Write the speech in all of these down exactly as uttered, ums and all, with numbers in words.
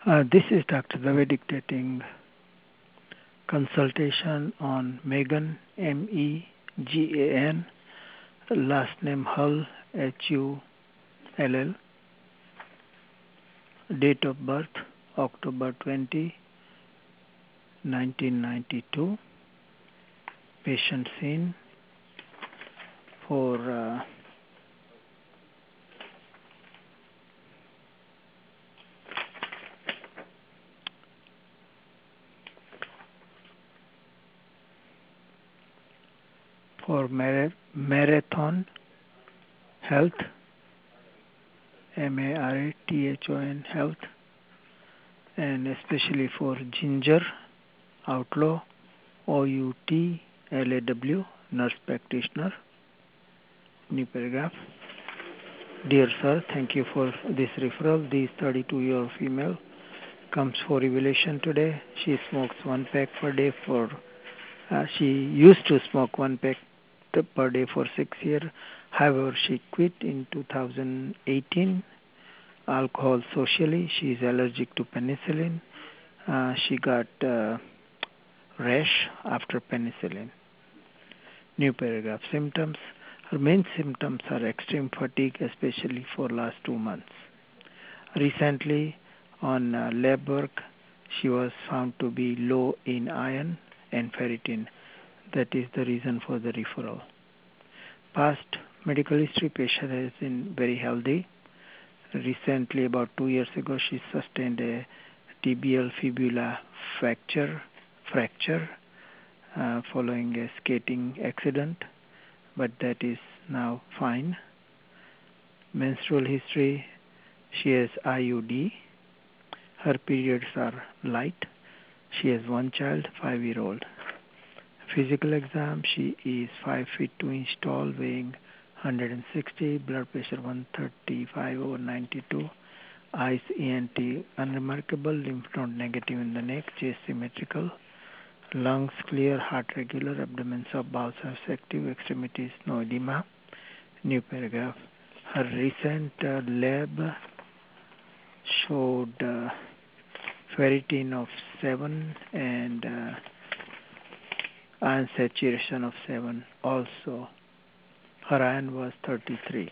Uh, this is Doctor Dave dictating consultation on Megan, M E G A N, last name Hull, H U L L, date of birth October twentieth, nineteen ninety-two, patient seen for uh, for Mar- Marathon Health, M A R A T H O N Health, and especially for Ginger Outlaw, O U T L A W, nurse practitioner. New paragraph. Dear sir, thank you for this referral. This thirty-two-year-old female comes for evaluation today. She smokes one pack per day for, uh, she used to smoke one pack per day for six years. However, she quit in two thousand eighteen. Alcohol socially. She is allergic to penicillin. Uh, she got uh, rash after penicillin. New paragraph. Symptoms. Her main symptoms are extreme fatigue, especially for last two months. Recently, on uh, lab work, she was found to be low in iron and ferritin. That is the reason for the referral. Past medical history, patient has been very healthy. Recently, about two years ago, she sustained a tibial fibula fracture, fracture uh, following a skating accident, but that is now fine. Menstrual history, she has I U D. Her periods are light. She has one child, five-year-old. Physical exam, she is five feet two inch tall, weighing one hundred sixty, blood pressure one thirty-five over ninety-two, eyes E N T unremarkable, lymph node negative in the neck, chest symmetrical, lungs clear, heart regular, abdomen sub, bowels active, extremities no edema. New paragraph. Her recent uh, lab showed uh, ferritin of seven and uh, iron saturation of seven also. Her iron was thirty-three.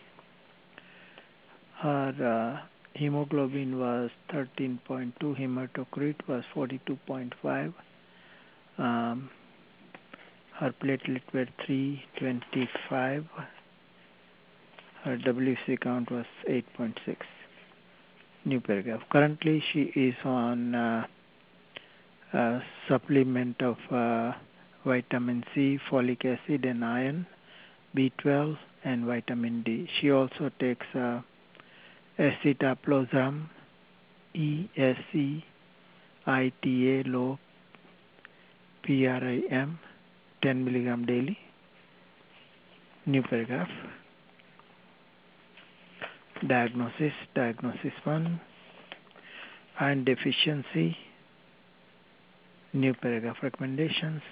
Her uh, hemoglobin was thirteen point two, hematocrit was forty-two point five. Um, her platelet were three twenty-five. Her W C count was eight point six. New paragraph. Currently, she is on uh, a supplement of uh, vitamin C, folic acid, and iron, B twelve, and vitamin D. She also takes uh, escitalopram, E S C I T A low P R I M, ten milligram daily. New paragraph. Diagnosis. Diagnosis one. Iron deficiency. New paragraph. Recommendations.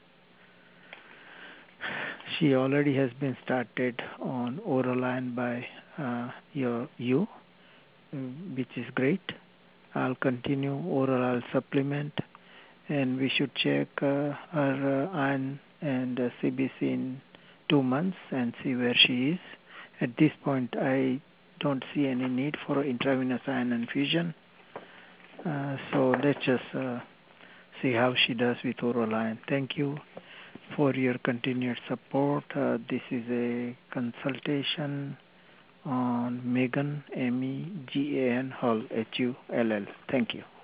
She already has been started on oral iron by uh, your you, which is great. I'll continue oral I'll supplement, and we should check uh, her uh, iron and uh, C B C in two months and see where she is. At this point, I don't see any need for intravenous iron infusion. Uh, so let's just uh, see how she does with oral iron. Thank you for your continued support. Uh, this is a consultation on Megan, M E G A N, Hull, H U L L. Thank you.